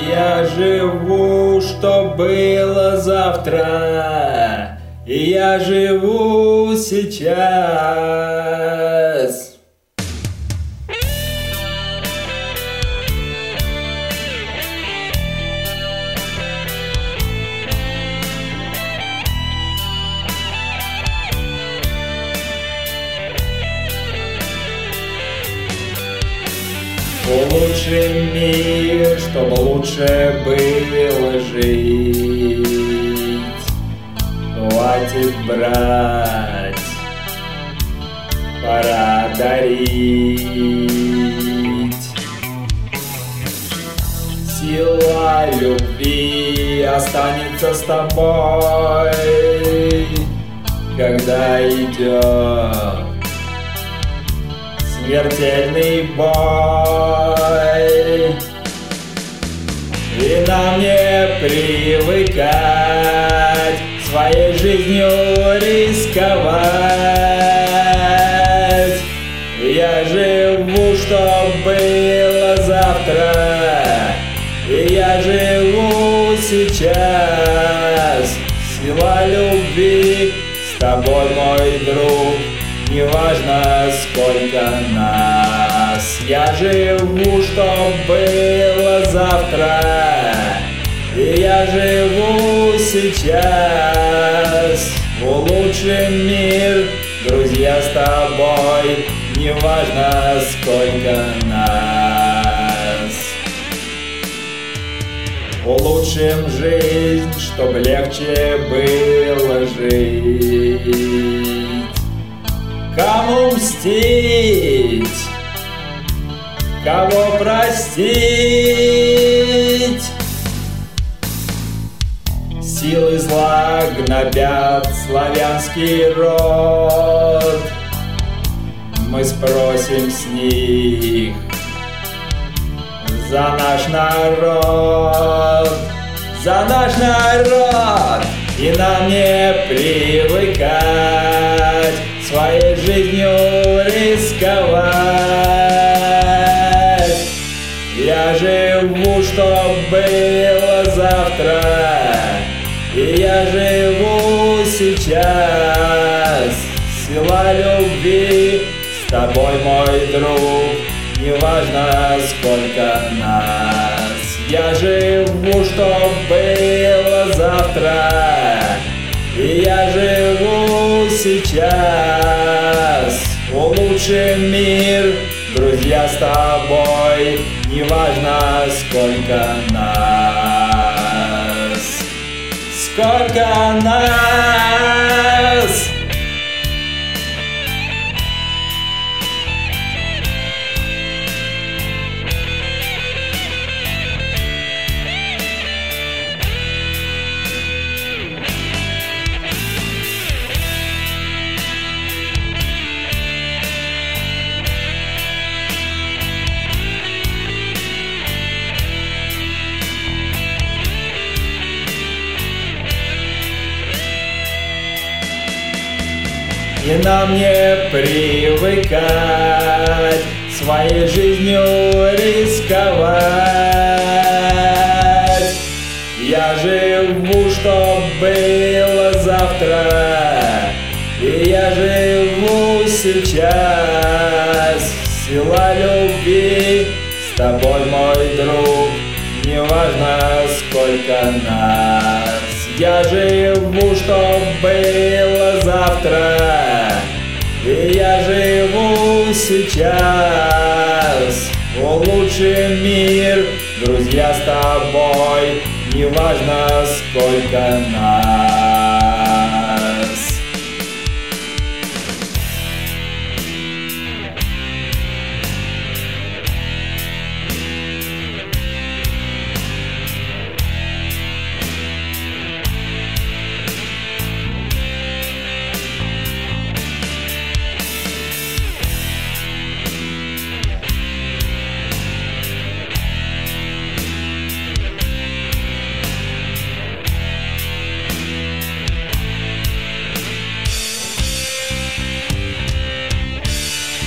Я живу, что было завтра, и я живу сейчас. Улучшим мир, чтобы лучше было жить. Хватит брать, пора дарить. Сила любви останется с тобой, когда идет смертельный бой. И нам не привыкать своей жизнью рисковать. Я живу, чтоб было завтра, и я живу сейчас. Сила любви с тобой, мой друг, неважно сколько нас. Я живу, чтоб было завтра, и я живу сейчас. Улучшим мир, друзья, с тобой, неважно сколько нас. Улучшим жизнь, чтоб легче было жить. Кому мстить, кого простить? Силы зла гнобят славянский род. Мы спросим с них за наш народ, за наш народ. И нам не привыкать своей жизнью рисковать. Я живу, чтоб было завтра, и я живу сейчас. Сила любви с тобой, мой друг, неважно сколько нас. Я живу, чтоб было завтра, и я живу сейчас. Улучшим мир, друзья, с тобой, неважно сколько нас. Сколько нас. И нам не привыкать своей жизнью рисковать. Я живу, чтоб было завтра, и я живу сейчас. Сила любви с тобой, мой друг, неважно сколько нас. Я живу, чтоб было завтра, и я живу сейчас. Улучшим мир, друзья, с тобой, неважно сколько нас.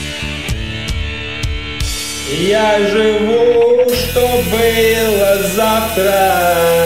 Я живу, что было завтра. завтра.